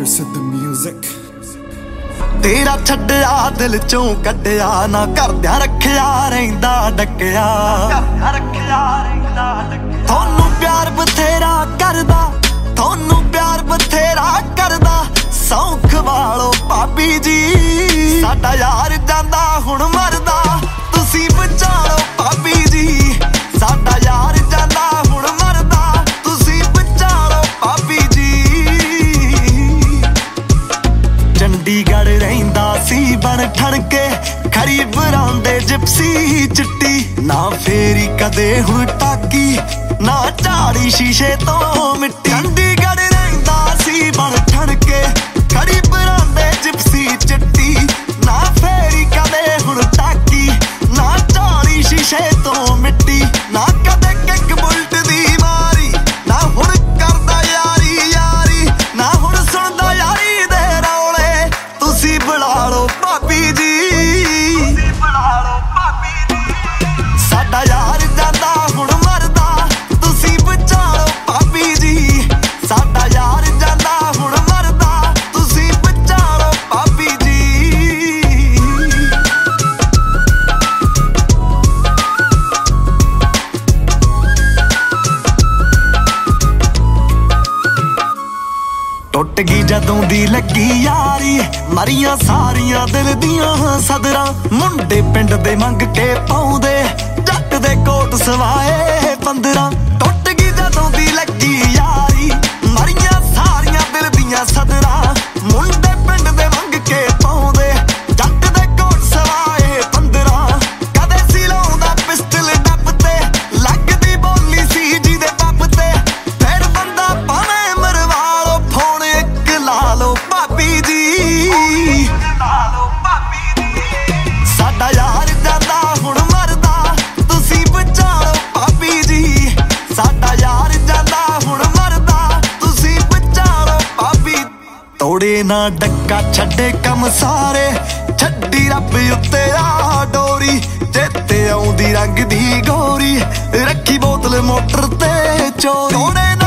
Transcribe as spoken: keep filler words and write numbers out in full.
Siddh music तेरा छड्डिया दिल चों कड्डिया ना करदियां रखिया रहिंदा डकिया थोनू प्यार बथेरा करदा थोनू प्यार बथेरा करदा सौख वालो भाभी जी साडा यार जांदा हुण मरदा तुसी बचा लो भाभी जी साडा यार जांदा हुण मरदा तुसी बचा लो भाभी जी चंडीगढ़ रहिंदा सी बन ठण के खरी बरांदे जिप्सी चिट्टी ना फेरी कदे हुई टाकी ना झाड़ी शीशे तो मिट्टी चंडीगढ़ रहिंदा सी बन ठण के खरी बरांदे जिप्सी चिट्टी ना फेरी कदे हुई टाकी ना झाड़ी शीशे तो मिट्टी ना कदे किक बुलट दी मारी ना हुण करदा यारी यारी ना हुण सुनदा यारी दे रौले तुसी बुला लो भाभी जी साडा यार जांदा हुण मरदा तुसी बचा लो भाभी जी साडा यार जांदा हुण मरदा तुसी बचा लो भाभी जी टुट गई जदों दी लगी यारी मरियां सारियां दिल दियां सदरां मुंडे पिंड दे मंग के पाउंदे जट दे कोट सवाए पंदरां टुट गई जदों दी लगी यारी मरियां सारियां दिल दियां सदरां मुंडे पिंड दे मंग के पाउंदे जट दे कोट सवाए पंदरां कदे सी लाउंदा पिस्टल डब ते लगदी बोली सी जी दे पप ते फिर बंदा भावें मरवा लो फोन एक ला लो भाभी जी साडा यार जांदा हुण मरदा तुसी बचा लो भाभी जी साडा यार जांदा हुण मरदा तुसी बचा लो भाभी तोड़े ना डक्का छड्डे कम सारे छड्डी रब उत्ते आ डोरी चेते आउंदी रंग दी गोरी रखी बोतल मोटर ते चोरी